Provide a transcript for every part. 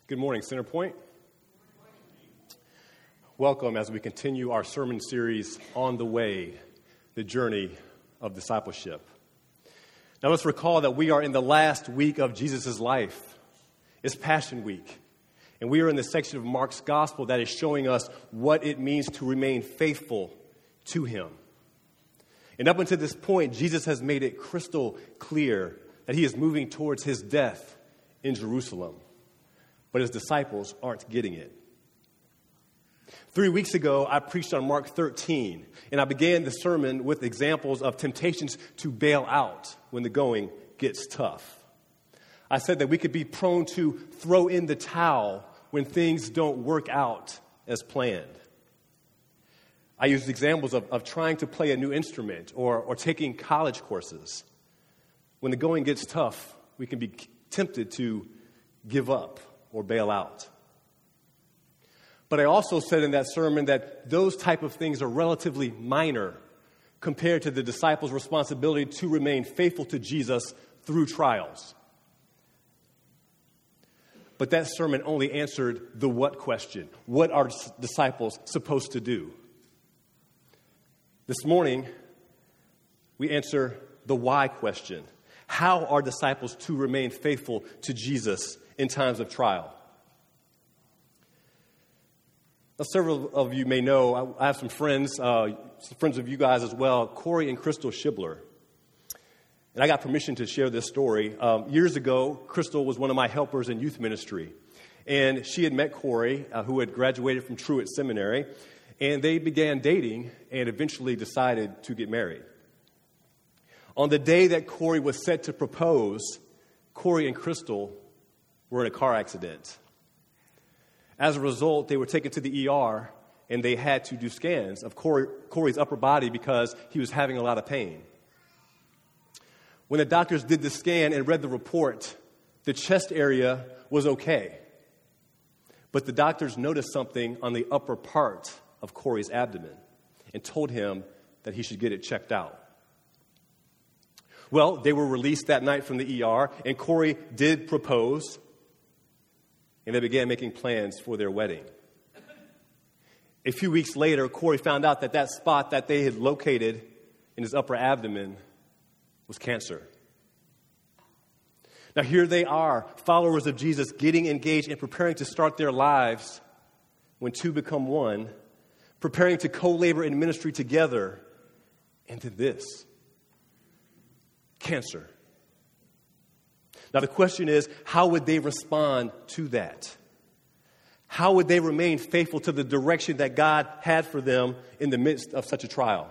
Good morning, Centerpoint. Welcome as we continue our sermon series, On the Way, the Journey of Discipleship. Now let's recall that we are in the last week of Jesus' life. It's Passion Week, and we are in the section of Mark's Gospel that is showing us what it means to remain faithful to Him. And up until this point, Jesus has made it crystal clear that He is moving towards His death in Jerusalem. But His disciples aren't getting it. 3 weeks ago, I preached on Mark 13, and I began the sermon with examples of temptations to bail out when the going gets tough. I said that we could be prone to throw in the towel when things don't work out as planned. I used examples of trying to play a new instrument or taking college courses. When the going gets tough, we can be tempted to give up or bail out. But I also said in that sermon that those type of things are relatively minor compared to the disciples' responsibility to remain faithful to Jesus through trials. But that sermon only answered the what question. What are disciples supposed to do? This morning, we answer the why question. How are disciples to remain faithful to Jesus in times of trial? Now, several of you may know, I have some friends of you guys as well, Corey and Crystal Shibler. And I got permission to share this story. Years ago, Crystal was one of my helpers in youth ministry. And she had met Corey, who had graduated from Truett Seminary. And they began dating and eventually decided to get married. On the day that Corey was set to propose, Corey and Crystal were in a car accident. As a result, they were taken to the ER, and they had to do scans of Corey's upper body because he was having a lot of pain. When the doctors did the scan and read the report, the chest area was okay. But the doctors noticed something on the upper part of Corey's abdomen and told him that he should get it checked out. Well, they were released that night from the ER, and Corey did propose, and they began making plans for their wedding. A few weeks later, Corey found out that spot that they had located in his upper abdomen was cancer. Now here they are, followers of Jesus, getting engaged and preparing to start their lives when two become one, preparing to co-labor in ministry together, and to this. Cancer. Now the question is, how would they respond to that? How would they remain faithful to the direction that God had for them in the midst of such a trial?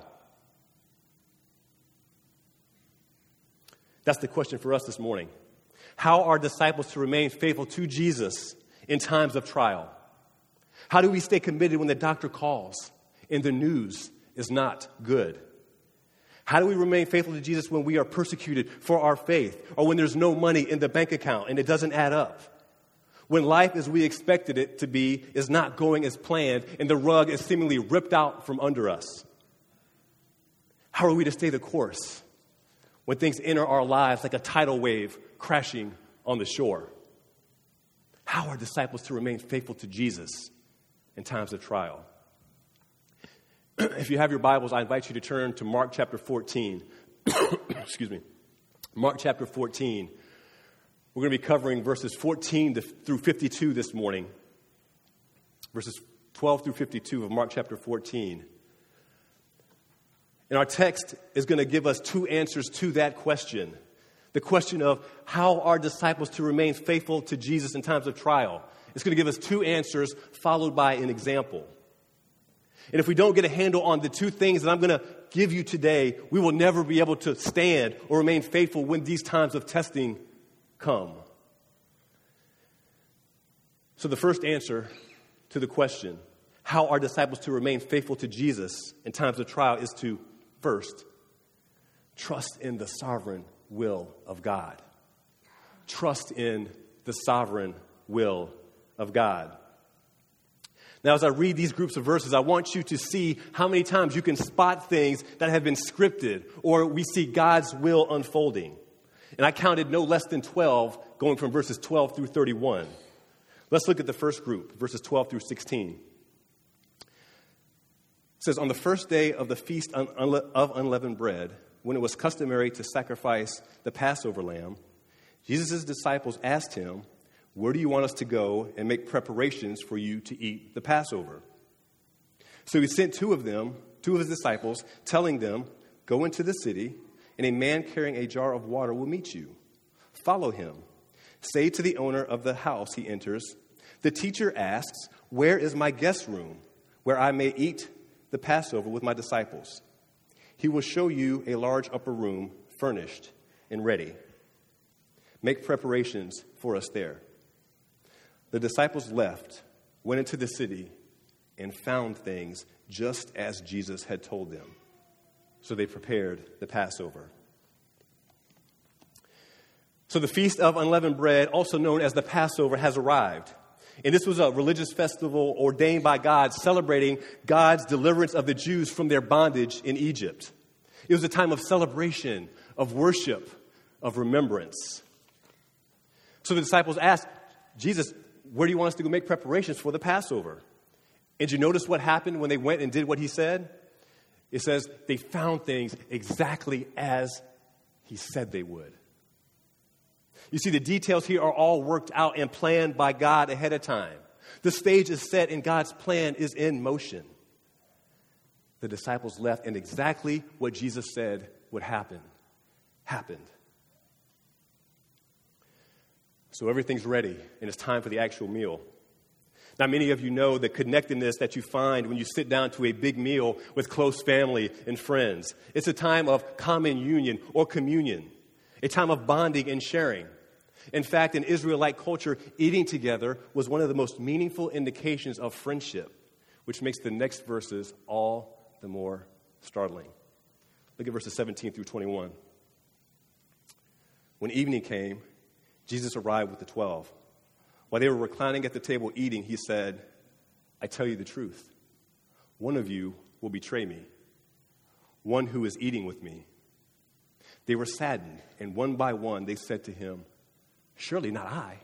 That's the question for us this morning. How are disciples to remain faithful to Jesus in times of trial? How do we stay committed when the doctor calls and the news is not good? How do we remain faithful to Jesus when we are persecuted for our faith, or when there's no money in the bank account and it doesn't add up? When life as we expected it to be is not going as planned and the rug is seemingly ripped out from under us? How are we to stay the course when things enter our lives like a tidal wave crashing on the shore? How are disciples to remain faithful to Jesus in times of trial? If you have your Bibles, I invite you to turn to Mark chapter 14. Excuse me. Mark chapter 14. We're going to be covering verses 14 through 52 this morning. Verses 12 through 52 of Mark chapter 14. And our text is going to give us two answers to that question. The question of how are disciples to remain faithful to Jesus in times of trial. It's going to give us two answers followed by an example. And if we don't get a handle on the two things that I'm going to give you today, we will never be able to stand or remain faithful when these times of testing come. So the first answer to the question, how are disciples to remain faithful to Jesus in times of trial, is to, first, trust in the sovereign will of God. Trust in the sovereign will of God. Now, as I read these groups of verses, I want you to see how many times you can spot things that have been scripted, or we see God's will unfolding. And I counted no less than 12, going from verses 12 through 31. Let's look at the first group, verses 12 through 16. It says, on the first day of the Feast of Unleavened Bread, when it was customary to sacrifice the Passover lamb, Jesus' disciples asked him, where do you want us to go and make preparations for you to eat the Passover? So he sent two of his disciples, telling them, go into the city, and a man carrying a jar of water will meet you. Follow him. Say to the owner of the house he enters, the teacher asks, where is my guest room, where I may eat the Passover with my disciples? He will show you a large upper room, furnished and ready. Make preparations for us there. The disciples left, went into the city, and found things just as Jesus had told them. So they prepared the Passover. So the Feast of Unleavened Bread, also known as the Passover, has arrived. And this was a religious festival ordained by God, celebrating God's deliverance of the Jews from their bondage in Egypt. It was a time of celebration, of worship, of remembrance. So the disciples asked, Jesus, where do you want us to go make preparations for the Passover? And you notice what happened when they went and did what he said? It says they found things exactly as he said they would. You see, the details here are all worked out and planned by God ahead of time. The stage is set and God's plan is in motion. The disciples left, and exactly what Jesus said would happen, happened. So everything's ready, and it's time for the actual meal. Now, many of you know the connectedness that you find when you sit down to a big meal with close family and friends. It's a time of common union or communion, a time of bonding and sharing. In fact, in Israelite culture, eating together was one of the most meaningful indications of friendship, which makes the next verses all the more startling. Look at verses 17 through 21. When evening came, Jesus arrived with the 12. While they were reclining at the table eating, he said, I tell you the truth. One of you will betray me, one who is eating with me. They were saddened, and one by one they said to him, surely not I.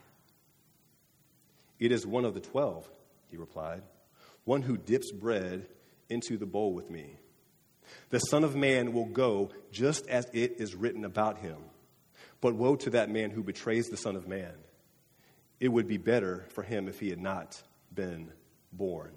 It is one of the 12, he replied, one who dips bread into the bowl with me. The Son of Man will go just as it is written about him. But woe to that man who betrays the Son of Man. It would be better for him if he had not been born.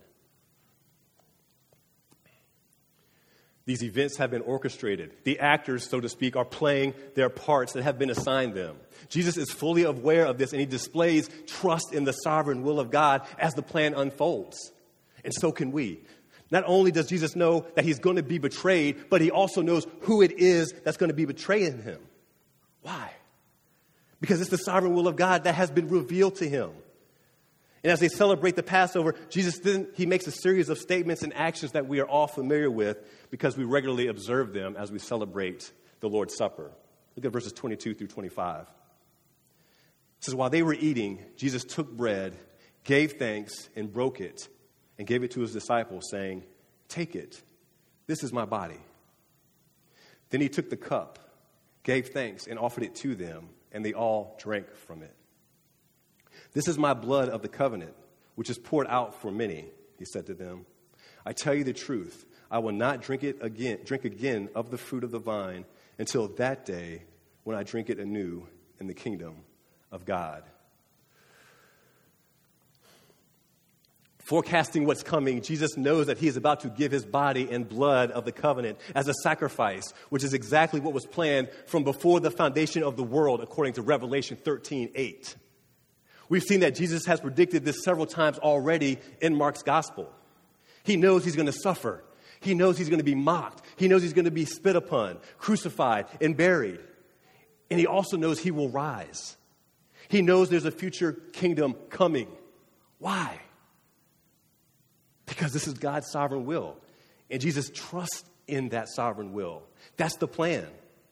These events have been orchestrated. The actors, so to speak, are playing their parts that have been assigned them. Jesus is fully aware of this, and he displays trust in the sovereign will of God as the plan unfolds. And so can we. Not only does Jesus know that he's going to be betrayed, but he also knows who it is that's going to be betraying him. Why? Because it's the sovereign will of God that has been revealed to him. And as they celebrate the Passover, he makes a series of statements and actions that we are all familiar with because we regularly observe them as we celebrate the Lord's Supper. Look at verses 22 through 25. It says, while they were eating, Jesus took bread, gave thanks, and broke it, and gave it to his disciples, saying, take it, this is my body. Then he took the cup, gave thanks, and offered it to them, and they all drank from it. This is my blood of the covenant, which is poured out for many, he said to them. I tell you the truth, I will not drink again of the fruit of the vine until that day when I drink it anew in the kingdom of God. Forecasting what's coming, Jesus knows that he is about to give his body and blood of the covenant as a sacrifice, which is exactly what was planned from before the foundation of the world, according to Revelation 13:8. We've seen that Jesus has predicted this several times already in Mark's gospel. He knows he's going to suffer. He knows he's going to be mocked. He knows he's going to be spit upon, crucified, and buried. And he also knows he will rise. He knows there's a future kingdom coming. Why? Because this is God's sovereign will. And Jesus trusts in that sovereign will. That's the plan.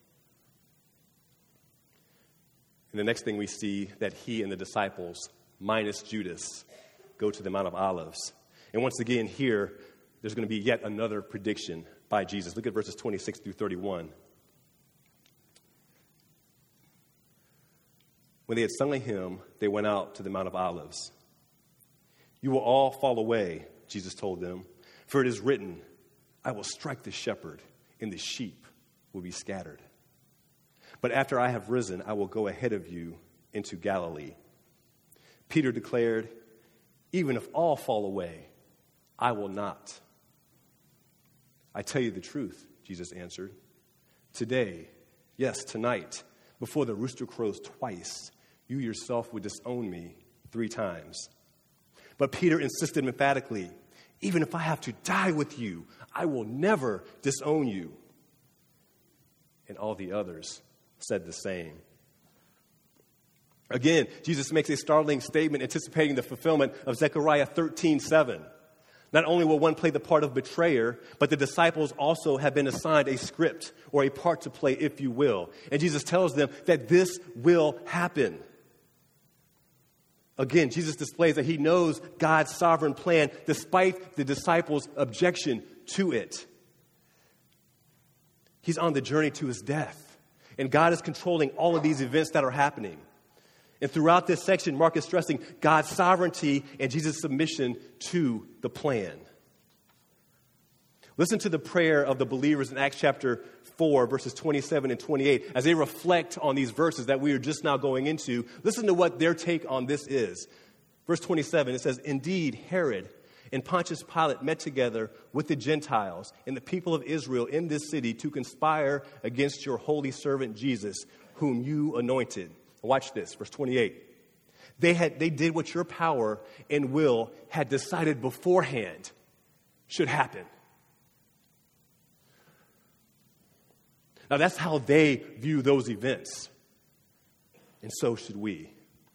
And the next thing we see that he and the disciples, minus Judas, go to the Mount of Olives. And once again here, there's going to be yet another prediction by Jesus. Look at verses 26 through 31. When they had sung a hymn, they went out to the Mount of Olives. You will all fall away, Jesus told them, for it is written, I will strike the shepherd, and the sheep will be scattered. But after I have risen, I will go ahead of you into Galilee. Peter declared, even if all fall away, I will not. I tell you the truth, Jesus answered. Today, yes, tonight, before the rooster crows twice, you yourself would disown me 3 times. But Peter insisted emphatically, even if I have to die with you, I will never disown you. And all the others said the same. Again, Jesus makes a startling statement anticipating the fulfillment of Zechariah 13:7. Not only will one play the part of betrayer, but the disciples also have been assigned a script or a part to play, if you will. And Jesus tells them that this will happen. Again, Jesus displays that he knows God's sovereign plan despite the disciples' objection to it. He's on the journey to his death, and God is controlling all of these events that are happening. And throughout this section, Mark is stressing God's sovereignty and Jesus' submission to the plan. Listen to the prayer of the believers in Acts chapter 4, verses 27 and 28. As they reflect on these verses that we are just now going into, listen to what their take on this is. Verse 27, it says, Indeed, Herod and Pontius Pilate met together with the Gentiles and the people of Israel in this city to conspire against your holy servant Jesus, whom you anointed. Watch this, verse 28. They did what your power and will had decided beforehand should happen. Now that's how they view those events. And so should we.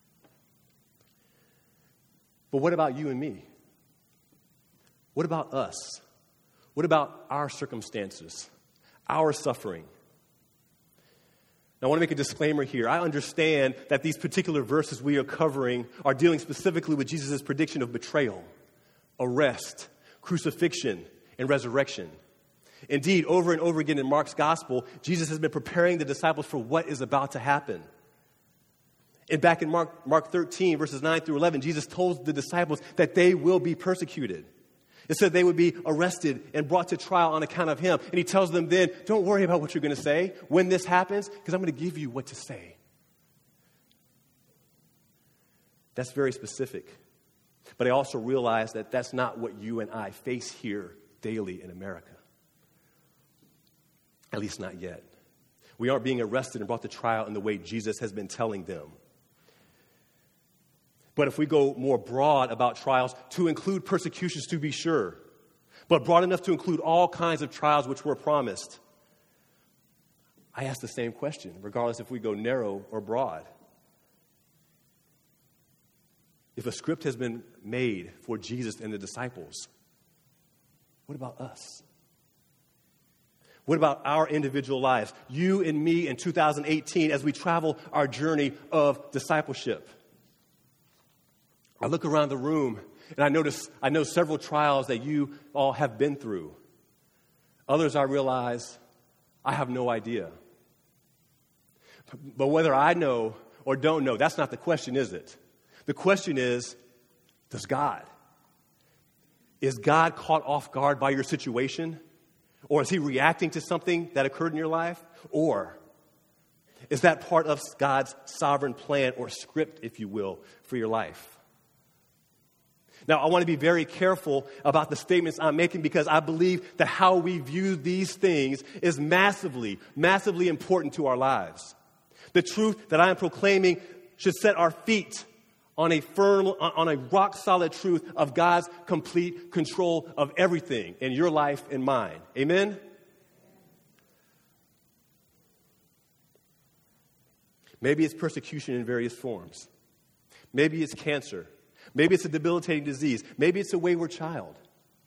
But what about you and me? What about us? What about our circumstances, our suffering? Now, I want to make a disclaimer here. I understand that these particular verses we are covering are dealing specifically with Jesus' prediction of betrayal, arrest, crucifixion, and resurrection. Indeed, over and over again in Mark's gospel, Jesus has been preparing the disciples for what is about to happen. And back in Mark 13, verses 9 through 11, Jesus told the disciples that they will be persecuted. It said they would be arrested and brought to trial on account of him. And he tells them then, don't worry about what you're going to say when this happens, because I'm going to give you what to say. That's very specific. But I also realize that that's not what you and I face here daily in America. At least not yet. We aren't being arrested and brought to trial in the way Jesus has been telling them. But if we go more broad about trials, to include persecutions to be sure, but broad enough to include all kinds of trials which were promised, I ask the same question, regardless if we go narrow or broad. If a script has been made for Jesus and the disciples, what about us? What about our individual lives, you and me in 2018 as we travel our journey of discipleship? I look around the room and I know several trials that you all have been through. Others I realize I have no idea. But whether I know or don't know, that's not the question, is it? The question is, does God? Is God caught off guard by your situation? Or is he reacting to something that occurred in your life? Or is that part of God's sovereign plan or script, if you will, for your life? Now, I want to be very careful about the statements I'm making because I believe that how we view these things is massively, massively important to our lives. The truth that I am proclaiming should set our feet on a rock-solid truth of God's complete control of everything in your life and mine. Amen? Maybe it's persecution in various forms. Maybe it's cancer. Maybe it's a debilitating disease. Maybe it's a wayward child.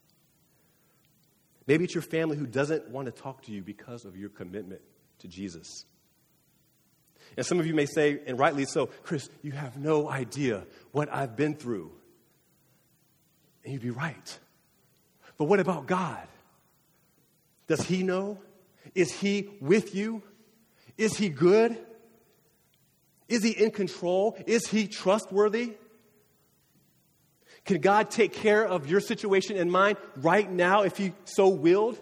Maybe it's your family who doesn't want to talk to you because of your commitment to Jesus. And some of you may say, and rightly so, Chris, you have no idea what I've been through. And you'd be right. But what about God? Does he know? Is he with you? Is he good? Is he in control? Is he trustworthy? Can God take care of your situation and mine right now if He so willed?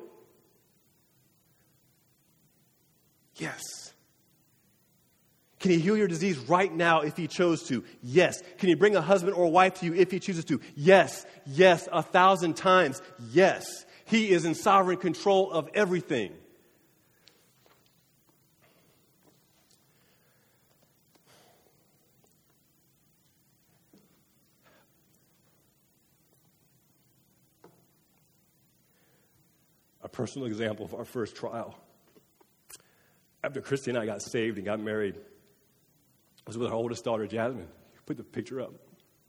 Yes. Can He heal your disease right now if He chose to? Yes. Can He bring a husband or a wife to you if He chooses to? Yes. Yes. 1,000 times. Yes. He is in sovereign control of everything. A personal example of our first trial. After Christy and I got saved and got married, I was with our oldest daughter, Jasmine. Put the picture up.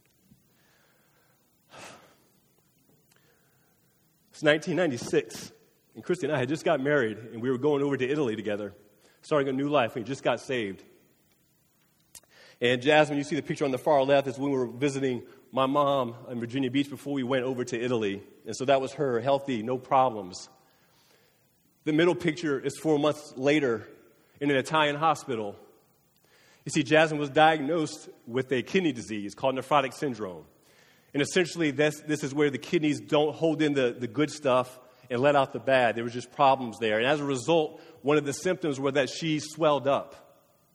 It's 1996, and Christy and I had just got married, and we were going over to Italy together, starting a new life. We just got saved. And Jasmine, you see the picture on the far left, is when we were visiting my mom in Virginia Beach before we went over to Italy. And so that was her, healthy, no problems. The middle picture is 4 months later in an Italian hospital. You see, Jasmine was diagnosed with a kidney disease called nephrotic syndrome. And essentially, this is where the kidneys don't hold in the good stuff and let out the bad. There was just problems there. And as a result, one of the symptoms was that she swelled up.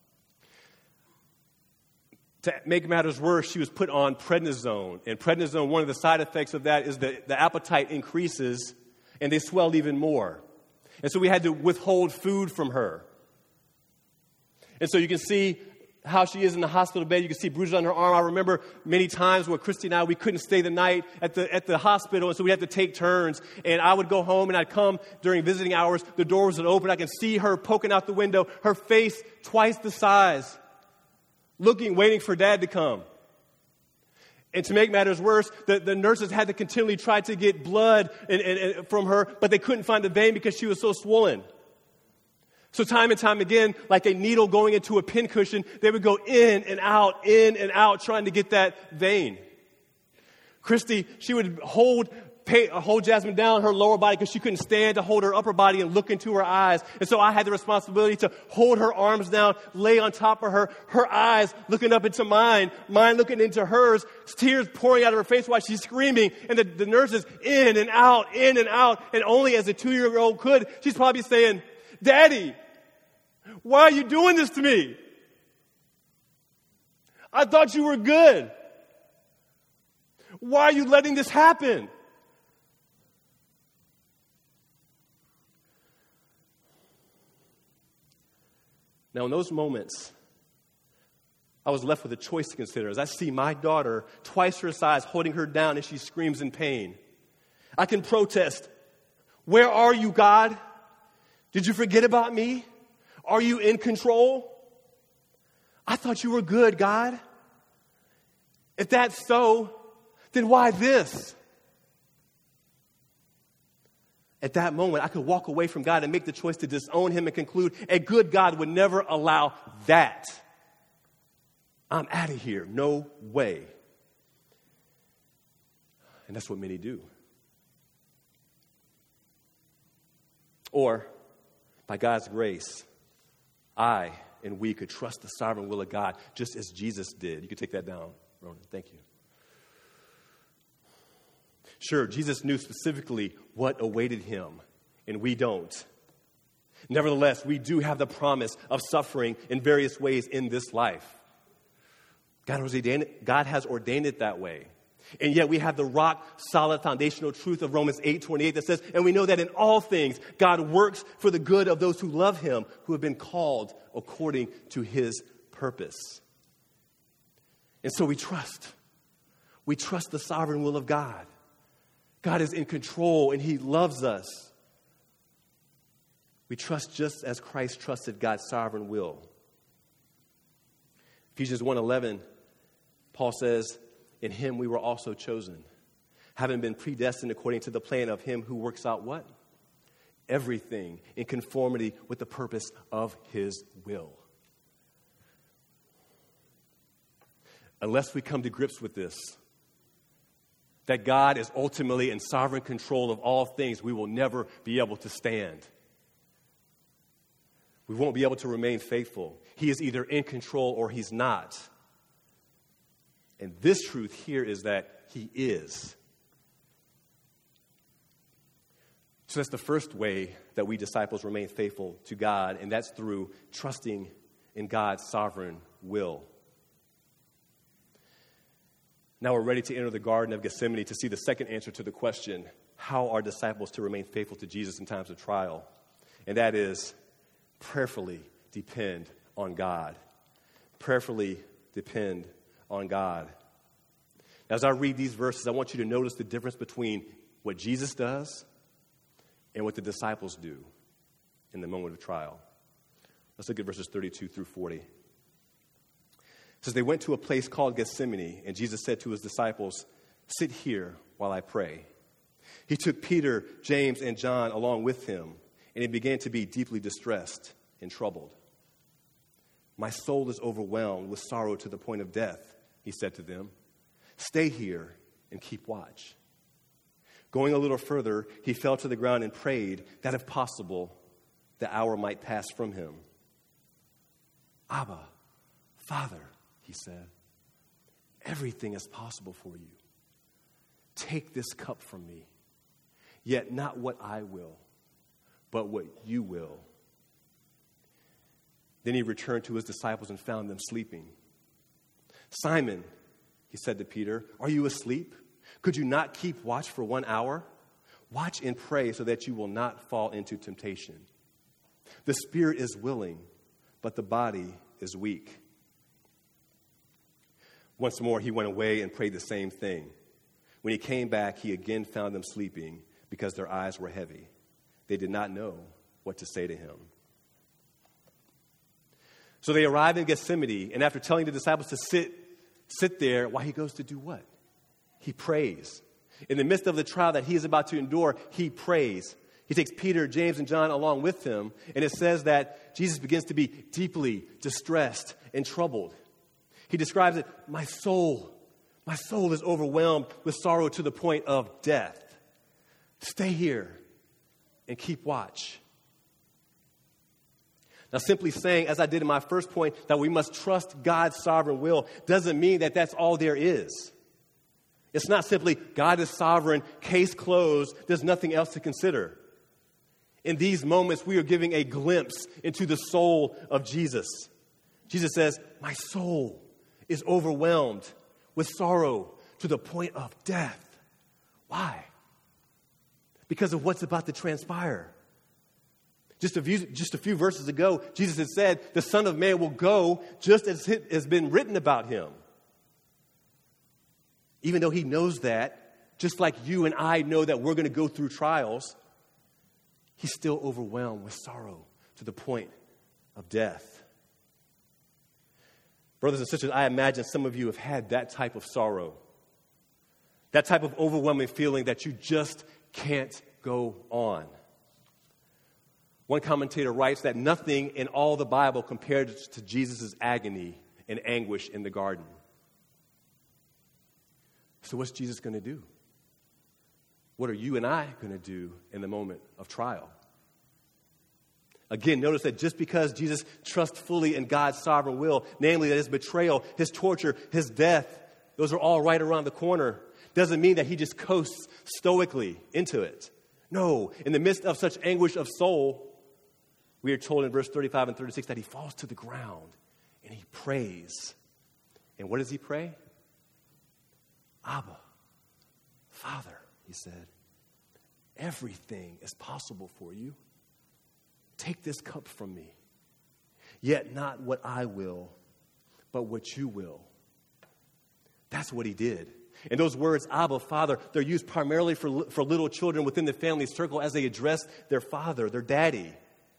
To make matters worse, she was put on prednisone. And prednisone, one of the side effects of that is that the appetite increases and they swell even more. And so we had to withhold food from her. And so you can see how she is in the hospital bed. You can see bruises on her arm. I remember many times where Christy and I, we couldn't stay the night at the hospital, and so we had to take turns. And I would go home, and I'd come during visiting hours. The doors would open. I can see her poking out the window, her face twice the size, looking, waiting for Dad to come. And to make matters worse, the nurses had to continually try to get blood from her, but they couldn't find the vein because she was so swollen. So time and time again, like a needle going into a pincushion, they would go in and out, trying to get that vein. Christy, she would hold Jasmine down, her lower body, because she couldn't stand to hold her upper body and look into her eyes. And so I had the responsibility to hold her arms down, lay on top of her eyes looking up into mine looking into hers, tears pouring out of her face while she's screaming. And the nurses in and out. And only as a 2-year-old could, she's probably saying, "Daddy, why are you doing this to me? I thought you were good. Why are you letting this happen?" Now, in those moments, I was left with a choice to consider as I see my daughter, twice her size, holding her down as she screams in pain. I can protest, "Where are you, God? Did you forget about me? Are you in control? I thought you were good, God. If that's so, then why this?" At that moment, I could walk away from God and make the choice to disown Him and conclude a good God would never allow that. I'm out of here. No way. And that's what many do. Or, by God's grace, I and we could trust the sovereign will of God just as Jesus did. You can take that down, Ronan. Thank you. Sure, Jesus knew specifically what awaited Him, and we don't. Nevertheless, we do have the promise of suffering in various ways in this life. God has ordained it that way. And yet we have the rock-solid foundational truth of Romans 8:28 that says, "And we know that in all things God works for the good of those who love Him, who have been called according to His purpose." And so we trust. We trust the sovereign will of God. God is in control and He loves us. We trust just as Christ trusted God's sovereign will. Ephesians 1:11, Paul says, "In Him we were also chosen, having been predestined according to the plan of Him who works out" what? Everything in conformity with the purpose of His will. Unless we come to grips with this, that God is ultimately in sovereign control of all things, we will never be able to stand. We won't be able to remain faithful. He is either in control or He's not. And this truth here is that he is. So that's the first way that we disciples remain faithful to God, and that's through trusting in God's sovereign will. Now we're ready to enter the Garden of Gethsemane to see the second answer to the question, how are disciples to remain faithful to Jesus in times of trial? And that is prayerfully depend on God. Prayerfully depend on God. As I read these verses, I want you to notice the difference between what Jesus does and what the disciples do in the moment of trial. Let's look at verses 32 through 40. It says, they went to a place called Gethsemane, and Jesus said to his disciples, sit here while I pray. He took Peter, James, and John along with him, and he began to be deeply distressed and troubled. My soul is overwhelmed with sorrow to the point of death, he said to them. Stay here and keep watch. Going a little further, he fell to the ground and prayed that if possible, the hour might pass from him. Abba, Father, he said, everything is possible for you. Take this cup from me, yet not what I will, but what you will. Then he returned to his disciples and found them sleeping. Simon, he said to Peter, are you asleep? Could you not keep watch for 1 hour? Watch and pray so that you will not fall into temptation. The spirit is willing, but the body is weak. Once more, he went away and prayed the same thing. When he came back, he again found them sleeping because their eyes were heavy. They did not know what to say to him. So they arrived in Gethsemane, and after telling the disciples to sit there, while he goes to do what? He prays. In the midst of the trial that he is about to endure, he prays. He takes Peter, James, and John along with him, and it says that Jesus begins to be deeply distressed and troubled. He describes it, my soul is overwhelmed with sorrow to the point of death. Stay here and keep watch. Now, simply saying, as I did in my first point, that we must trust God's sovereign will doesn't mean that that's all there is. It's not simply God is sovereign, case closed, there's nothing else to consider. In these moments, we are giving a glimpse into the soul of Jesus. Jesus says, my soul is overwhelmed with sorrow to the point of death. Why? Because of what's about to transpire. Just a few verses ago, Jesus had said, the Son of Man will go just as it has been written about him. Even though he knows that, just like you and I know that we're going to go through trials, he's still overwhelmed with sorrow to the point of death. Brothers and sisters, I imagine some of you have had that type of sorrow, that type of overwhelming feeling that you just can't go on. One commentator writes that nothing in all the Bible compared to Jesus' agony and anguish in the garden. So what's Jesus going to do? What are you and I going to do in the moment of trial? Again, notice that just because Jesus trusts fully in God's sovereign will, namely that his betrayal, his torture, his death, those are all right around the corner, doesn't mean that he just coasts stoically into it. No, in the midst of such anguish of soul, we are told in verse 35 and 36 that he falls to the ground and he prays. And what does he pray? Abba, Father, he said, everything is possible for you. Take this cup from me, yet not what I will, but what you will. That's what he did. And those words, Abba, Father, they're used primarily for little children within the family circle as they address their father, their daddy.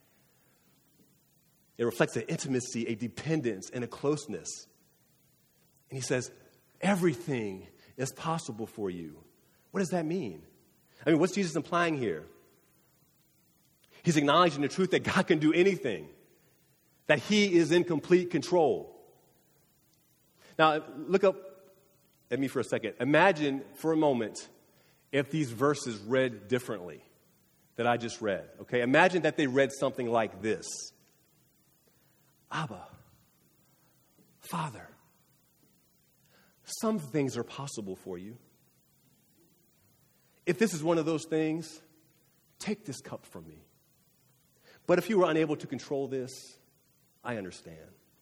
It reflects an intimacy, a dependence, and a closeness. And he says, everything is possible for you. What does that mean? I mean, what's Jesus implying here? He's acknowledging the truth that God can do anything, that he is in complete control. Now, look up at me for a second. Imagine for a moment if these verses read differently that I just read. Okay, imagine that they read something like this. Abba, Father, some things are possible for you. If this is one of those things, take this cup from me. But if you were unable to control this, I understand.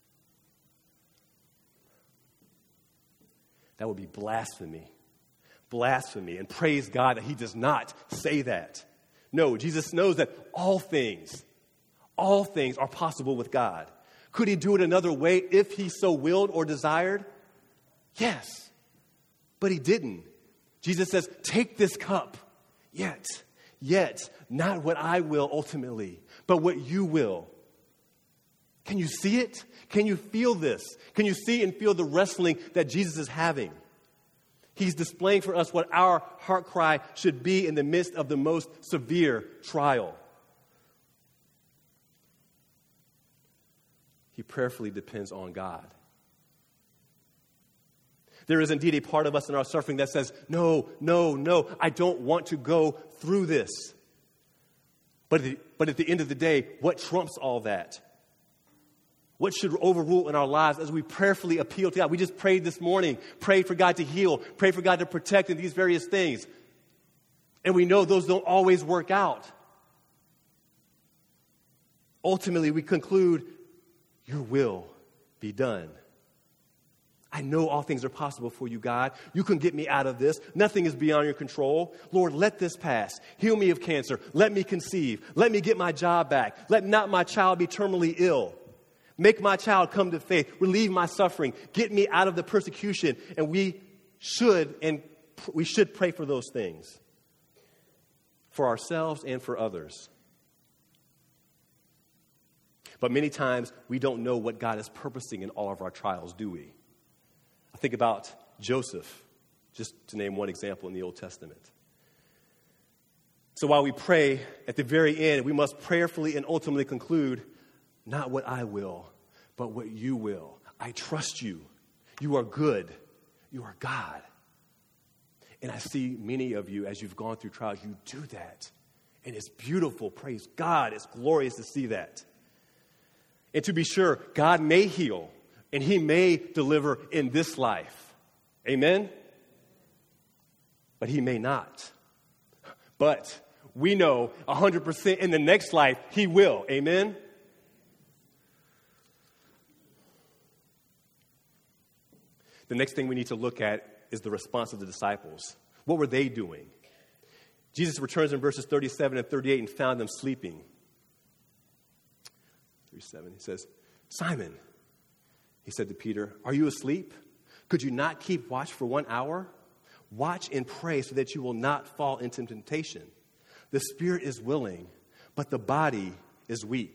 That would be blasphemy. Blasphemy. And praise God that he does not say that. No, Jesus knows that all things are possible with God. Could he do it another way if he so willed or desired? Yes. But he didn't. Jesus says, take this cup. Yet, not what I will ultimately, but what you will. Can you see it? Can you feel this? Can you see and feel the wrestling that Jesus is having? He's displaying for us what our heart cry should be in the midst of the most severe trial. He prayerfully depends on God. There is indeed a part of us in our suffering that says, no, I don't want to go through this. But at the end of the day, what trumps all that? What should overrule in our lives as we prayerfully appeal to God? We just prayed this morning, prayed for God to heal, prayed for God to protect in these various things. And we know those don't always work out. Ultimately, we conclude, your will be done. I know all things are possible for you, God. You can get me out of this. Nothing is beyond your control. Lord, let this pass. Heal me of cancer. Let me conceive. Let me get my job back. Let not my child be terminally ill. Make my child come to faith. Relieve my suffering. Get me out of the persecution. And we should pray for those things. For ourselves and for others. But many times we don't know what God is purposing in all of our trials, do we? I think about Joseph, just to name one example in the Old Testament. So while we pray, at the very end, we must prayerfully and ultimately conclude, not what I will, but what you will. I trust you. You are good. You are God. And I see many of you, as you've gone through trials, you do that. And it's beautiful. Praise God. It's glorious to see that. And to be sure, God may heal and he may deliver in this life. Amen? But he may not. But we know 100% in the next life he will. Amen? The next thing we need to look at is the response of the disciples. What were they doing? Jesus returns in verses 37 and 38 and found them sleeping. 37, he says, Simon, he said to Peter, are you asleep? Could you not keep watch for 1 hour? Watch and pray so that you will not fall into temptation. The spirit is willing, but the body is weak.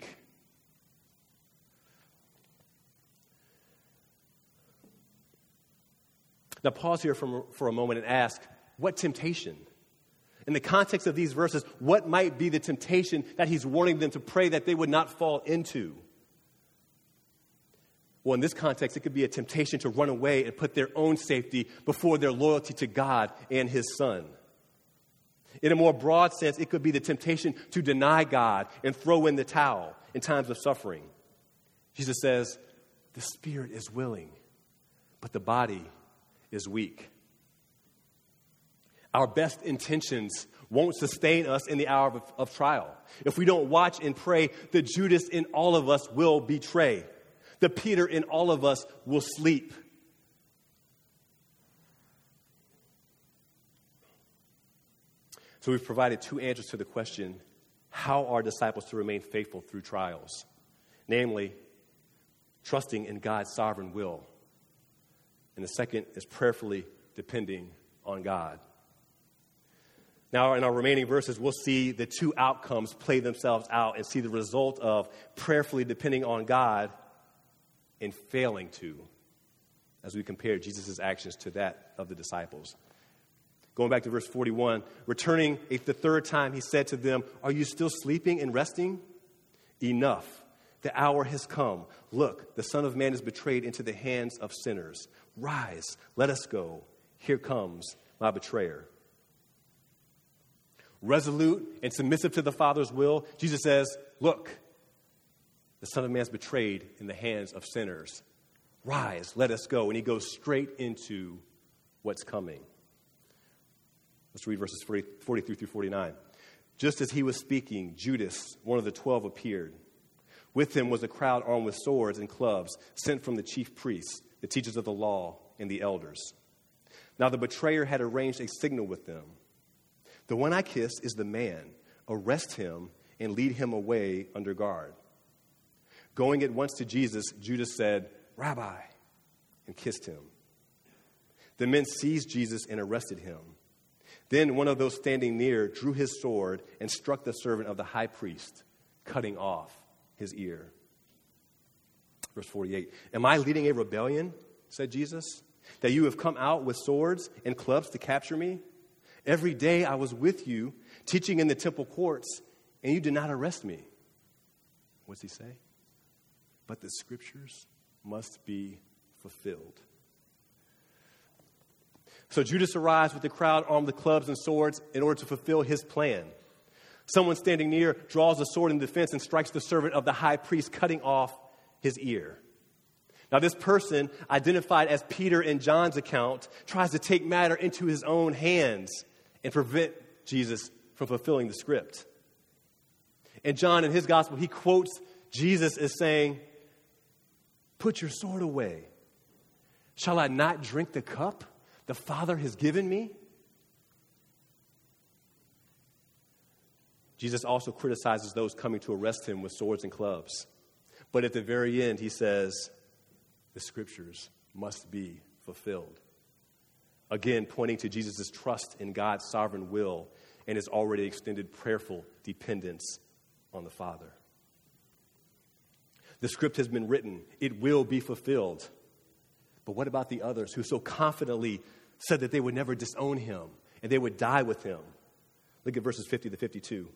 Now pause here for a moment and ask, what temptation? In the context of these verses, what might be the temptation that he's warning them to pray that they would not fall into? Well, in this context, it could be a temptation to run away and put their own safety before their loyalty to God and his Son. In a more broad sense, it could be the temptation to deny God and throw in the towel in times of suffering. Jesus says, the spirit is willing, but the body is weak. Our best intentions won't sustain us in the hour of trial. If we don't watch and pray, the Judas in all of us will betray. The Peter in all of us will sleep. So we've provided two answers to the question, how are disciples to remain faithful through trials? Namely, trusting in God's sovereign will. And the second is prayerfully depending on God. Now, in our remaining verses, we'll see the two outcomes play themselves out and see the result of prayerfully depending on God and failing to, as we compare Jesus' actions to that of the disciples. Going back to verse 41, returning the third time, he said to them, are you still sleeping and resting? Enough. The hour has come. Look, the Son of Man is betrayed into the hands of sinners. Rise, let us go. Here comes my betrayer. Resolute and submissive to the Father's will, Jesus says, look, the Son of Man is betrayed in the hands of sinners. Rise, let us go. And he goes straight into what's coming. Let's read verses 43 through 49. Just as he was speaking, Judas, one of the 12, appeared. With him was a crowd armed with swords and clubs, sent from the chief priests, the teachers of the law, and the elders. Now the betrayer had arranged a signal with them. The one I kiss is the man. Arrest him and lead him away under guard. Going at once to Jesus, Judas said, Rabbi, and kissed him. The men seized Jesus and arrested him. Then one of those standing near drew his sword and struck the servant of the high priest, cutting off his ear. Verse 48, Am I leading a rebellion, said Jesus, that you have come out with swords and clubs to capture me? Every day I was with you, teaching in the temple courts, and you did not arrest me. What's he say? But the scriptures must be fulfilled. So Judas arrives with the crowd armed with clubs and swords in order to fulfill his plan. Someone standing near draws a sword in defense and strikes the servant of the high priest, cutting off his ear. Now this person, identified as Peter in John's account, tries to take matter into his own hands and prevent Jesus from fulfilling the script. And John, in his gospel, he quotes Jesus as saying, Put your sword away. Shall I not drink the cup the Father has given me? Jesus also criticizes those coming to arrest him with swords and clubs. But at the very end, he says, the scriptures must be fulfilled. Again, pointing to Jesus' trust in God's sovereign will and his already extended prayerful dependence on the Father. The script has been written. It will be fulfilled. But what about the others who so confidently said that they would never disown him and they would die with him? Look at verses 50 to 52.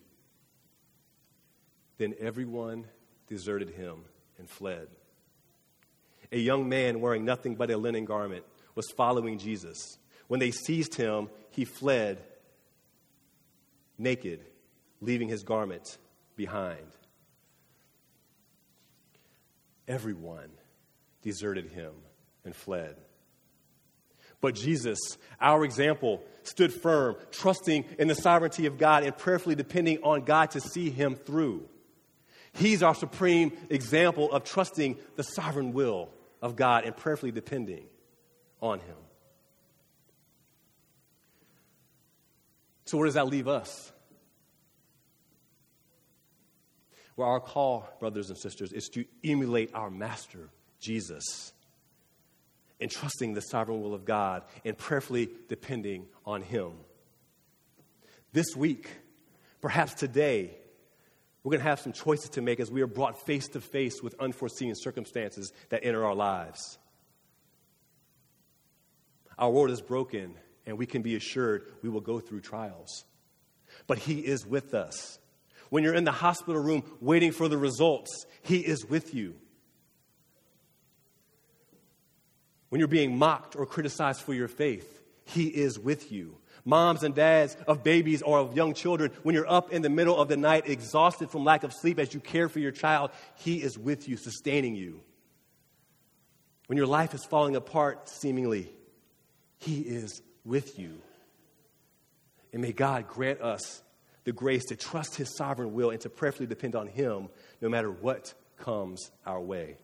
Then everyone deserted him and fled. A young man wearing nothing but a linen garment was following Jesus. When they seized him, he fled naked, leaving his garment behind. Everyone deserted him and fled. But Jesus, our example, stood firm, trusting in the sovereignty of God and prayerfully depending on God to see him through. He's our supreme example of trusting the sovereign will of God and prayerfully depending on him. So where does that leave us? Well, our call, brothers and sisters, is to emulate our master, Jesus, in trusting the sovereign will of God and prayerfully depending on him. This week, perhaps today, we're going to have some choices to make as we are brought face to face with unforeseen circumstances that enter our lives. Our world is broken, and we can be assured we will go through trials. But he is with us. When you're in the hospital room waiting for the results, he is with you. When you're being mocked or criticized for your faith, he is with you. Moms and dads of babies or of young children, when you're up in the middle of the night, exhausted from lack of sleep as you care for your child, he is with you, sustaining you. When your life is falling apart, seemingly, he is with you. And may God grant us the grace to trust his sovereign will and to prayerfully depend on him no matter what comes our way.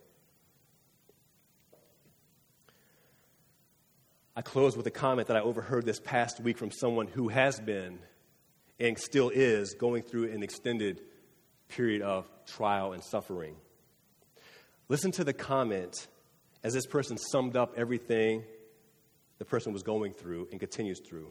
I close with a comment that I overheard this past week from someone who has been and still is going through an extended period of trial and suffering. Listen to the comment as this person summed up everything the person was going through and continues through.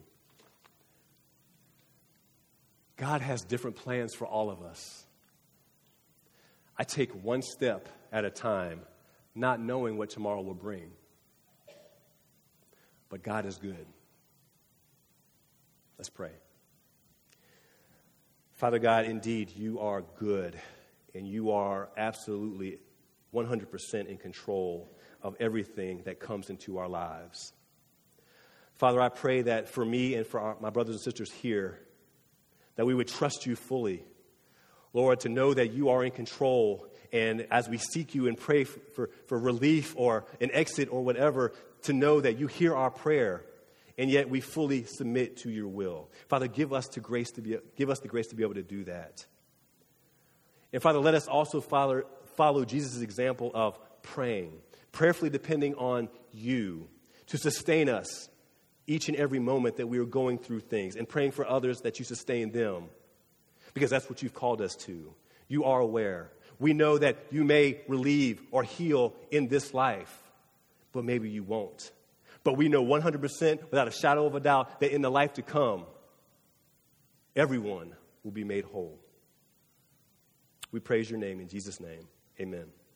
God has different plans for all of us. I take one step at a time, not knowing what tomorrow will bring. But God is good. Let's pray. Father God, indeed, you are good, and you are absolutely 100% in control of everything that comes into our lives. Father, I pray that for me and for my brothers and sisters here, that we would trust you fully. Lord, to know that you are in control And as we seek you and pray for relief or an exit or whatever, to know that you hear our prayer, and yet we fully submit to your will. Father, give us the grace to be able to do that. And Father, let us also follow Jesus' example of praying, prayerfully depending on you to sustain us each and every moment that we are going through things, and praying for others that you sustain them, because that's what you've called us to. You are aware. We know that you may relieve or heal in this life, but maybe you won't. But we know 100% without a shadow of a doubt that in the life to come, everyone will be made whole. We praise your name in Jesus' name. Amen.